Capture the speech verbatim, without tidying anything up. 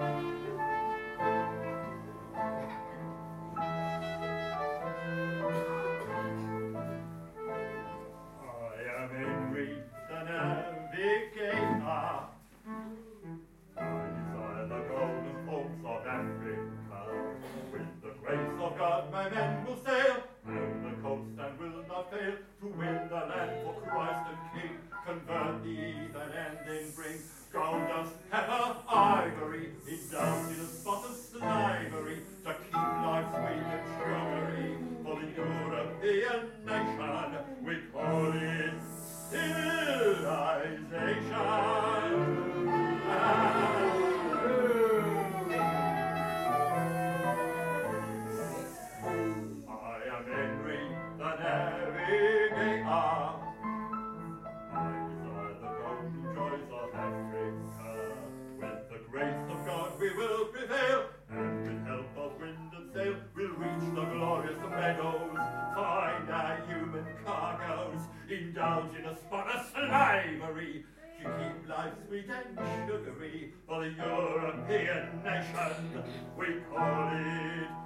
am Henry the Navigator. I desire the golden coasts of Africa. With the grace of God my men will sail, and the coast and will not fail, to win the land for Christ and King, convert the heathen and then bring gold dust, pepper, ivory, indulge in a spot of slavery, to keep life sweet and sugary, for the European nation, we call it civilization. I am Henry the Navigator. I desire the golden joys of Africa. With the grace of God we will prevail, and with help of wind and sail we'll reach the glorious meadows, find our human cargoes, indulge in a spot of slavery, to keep life sweet and sugary, for the European nation, we call it